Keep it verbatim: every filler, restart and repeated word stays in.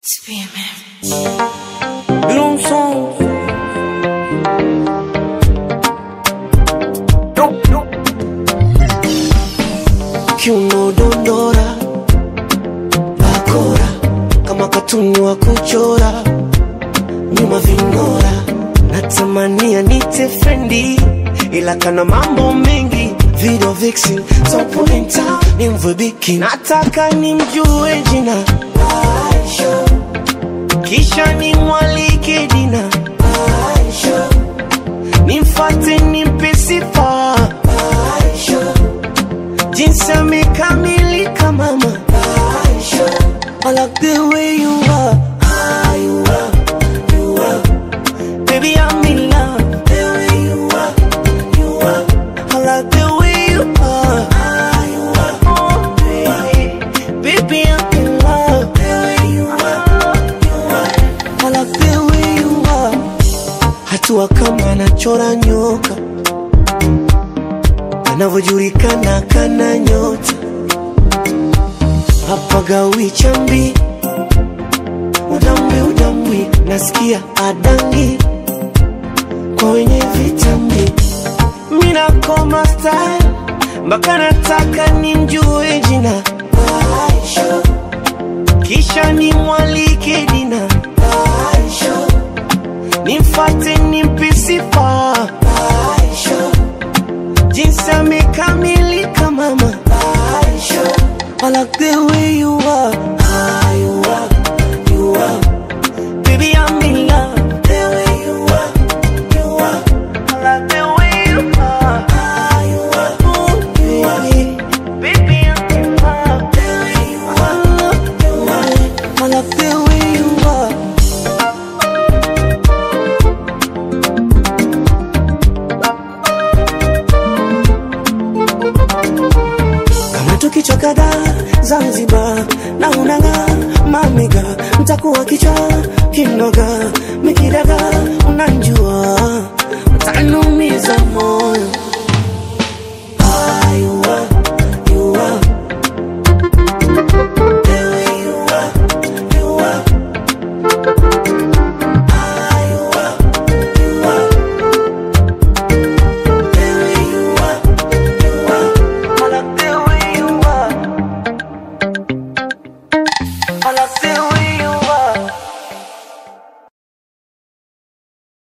Long song. Nope, nope. Kiuno dondora, bakora kama katuni wa kuchora, nyuma vingora. Natamania nite friendly, ila kana mambo mengi. Video vixen, so pulling town, nimvwe biki. Nataka nimjue jina Aisha, kisha nimwalike dina Aisha, nimfate nimpe sifa Aisha, jinsi amekamilika mama Aisha. I like the way you are, ah, you are, you are. Baby, I'm in love, the way you are, you are. I like the way you are, ah, you are, oh, baby. Baby, I'm in love, the way you are, you are. I like the way you are. Hatua kama anachora nyoka, anavyojulikana kana nyota. Hapa gawi chambi, udambi udambi, nasikia adangi kwa wenye vitambi. Mina koma style, mpaka nataka nimjue jina Aisha, kisha nimwalike dina Aisha, nimfate nimpe sifa Aisha, jinsi amekamilika mama Aisha. I like the way you are, ah, you are, you are. Baby, I'm in love, the way you are, you are. I like the way you are, ah, you are, oh, baby. Baby, I'm in love, the way you are, you are. I like the way you are. Kama tukichoka da Zanzibar na unanga mamiga, mtakuwa kichwa kinoga, mikidaga unanjua, utanumiza moyo.